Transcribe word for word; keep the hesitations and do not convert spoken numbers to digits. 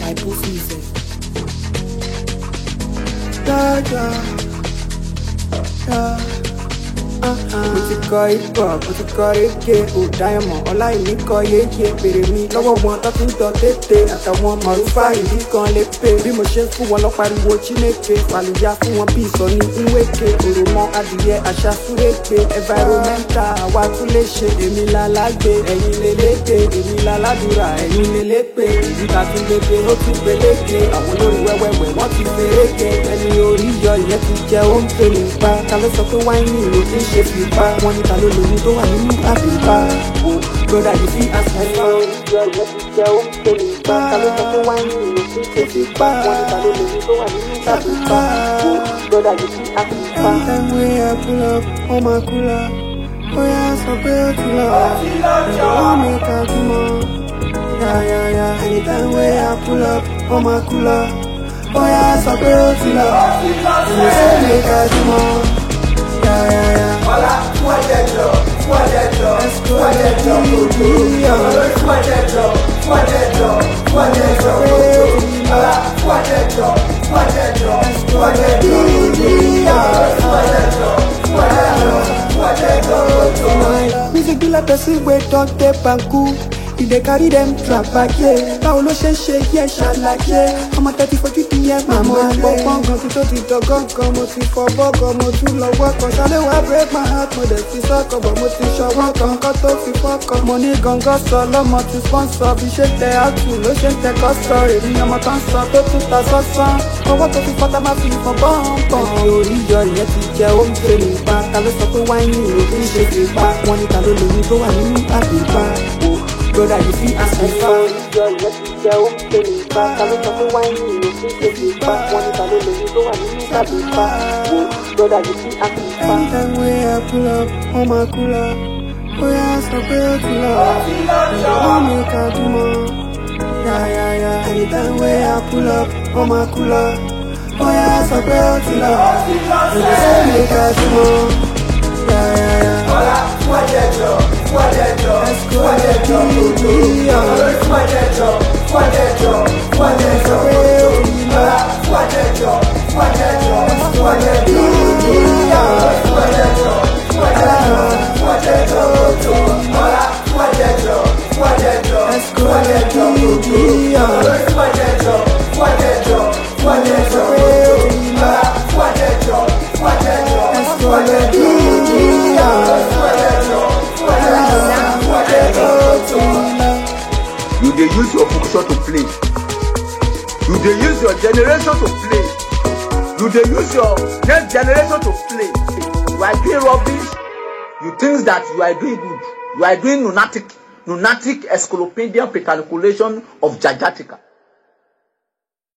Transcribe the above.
my pussy say. Yeah, yeah, yeah. Mo ti kọ ikọ̀, mo ti kọ rége, ò dáyẹ̀mọ̀, ọláìní kọ yéye, bèrè mi lọ́wọ́ wọn tó fi ń tọ́ tètè, àtàwọn mọ̀rúfà ìdí kan lè pè. Bí mo ṣe ń fún wọn lọ́pariwo Chineke, fàlùyà fún wọn bí ìsọ̀ní Nweke, òròmọ adìyẹ àṣà súréke, environmental àwa tún lè ṣe. Èmi lálágbé, ẹ̀yin leléke, èmi láládùúrà, ẹ̀yin lélépè. Èyí ta tún gbégbé, ó tún gbéléke, àwọn olórí wẹ́wẹ́wẹ́ wọ́n ti fèrèké. Ẹni orí yọ ìyẹn ti jẹ ó ń tèlè pa, ta ló sọ pé wáìnì ló fi ń ṣe fipá, wọn ní ta ló lóyún tó wà nínú àbíbá. O broda you fit ask my friend, yọ ìyẹn ti jẹ ó ń tèlè pa, ta ló sọ pé wáìnì ló fi ń ṣe fipá, wọn ní ta ló lóyún tó wà nínú àbíbá. O broda you fit ask my friend. Anytime wey I pull up, ó máa kú lọ, bóyá sọ pé ó ti lọ, ẹ̀rọ wọn mi kà tún mọ́. Yáyáyá, anytime wey I pull up, ó máa kú lọ, bóyá sọ pé ó ti lọ, ẹ̀rọ wọn mi kà tún mọ́. Yeah, yeah, yeah. Hola, fún ẹ̀jẹ̀jọ̀, fún ẹ̀jẹ̀jọ̀, fún ẹ̀jẹ̀jọ̀, fún ẹ̀jẹ̀jọ̀, fún ẹ̀jẹ̀jọ̀, fún ẹ̀jẹ̀jọ̀, fún ẹ̀jẹ̀jọ̀, hola, fún ẹ̀jẹ̀jọ̀, fún ẹ̀jẹ̀jọ̀, fún ẹ̀jẹ̀jọ̀, fún ẹ̀jẹ̀jọ̀, fún ẹ̀jẹ̀jọ̀, fún ẹ̀jẹ̀jọ̀. Music be like person wey don dey banku, e dey carry dem trapaye. Báwo ló ṣe ń ṣe yẹ ṣàlàyé? Ọmọ tẹ́tí fojú di yẹn màmá lé. Mo pọ́n gan tí tó ti dọ̀gán gan, mo ti fọ bọ́gàn, mo tún lọ́wọ́ kan. Ṣálẹ̀ wá break my heart, mo dẹ̀ ti sọ́kọ̀ bọ̀, mo ti ṣọwọ́ kan kọ́ tó fi fọ́kàn. Mo ní gangan sọ lọ́mọ ti sponsor, bí ṣe tẹ àtù ló ṣe ń tẹ kọ́ sọ. Èmi ọmọ tán sọ tó tún ta sọ́sán. Owó tó fi fọ́tà máa fi ìfọ̀n bọ́ǹbọ̀n. Ẹni orí yọ ìyẹn ti jẹ ó ń tèlè pa, ta ló sọ pé wáìnì ló fi ń ṣe fipá, wọn ní ta ló lóyún tó wà nínú àbíbá. Broda you fit ask my friend, yọ ìyẹn ti jẹ ó ń tèlè pa, ta ló sọ pé wáìnì ló fi ń ṣe fipá, wọn ní ta ló lóyún tó wà nínú àbíbá. Broda you fit ask my friend. Anytime wey I pull up, ó máa kú lọ, bóyá sọ pé ó ti lọ, ẹ̀rọ wọn mi kà tún mọ́. Yáyáyá, anytime wey I pull up, ó máa kú lọ, bóyá sọ pé ó ti lọ, ẹ̀rọ wọn mi kà tún mọ́. Yáyáyá. Hola, fún ẹ̀jẹ̀jọ̀, fún ẹ̀jẹ̀jọ̀, fún ẹ̀jẹ̀jọ̀, fún ẹ̀jẹ̀jọ̀, fún ẹ̀jẹ̀jọ̀, fún ẹ̀jẹ̀jọ̀, hola, fún ẹ̀jẹ̀jọ̀, fún ẹ̀jẹ̀jọ̀, fún ẹ̀jẹ̀jọ̀, fún ẹ̀jẹ̀jọ̀, fún ẹ̀jẹ̀jọ̀, fún ẹ̀jẹ̀jọ̀, hola, fún ẹ̀jẹ̀jọ̀, fún ẹ̀jẹ̀jọ̀, fún ẹ̀jẹ̀jọ̀, fún ẹ̀jẹ̀jọ̀, fún ẹ̀jẹ̀jọ̀, fún ẹ̀jẹ̀jọ̀, hola, fún ẹ̀jẹ̀jọ̀, fún ẹ̀jẹ̀jọ̀, fún ẹ̀jẹ̀jọ̀. You dey use your function to play. You dey use your generation to play. You dey use your next generation to play. You are doing rubbish. You think that you are doing good. You are doing lunatic, lunatic encyclopedian calculation of Jajatica.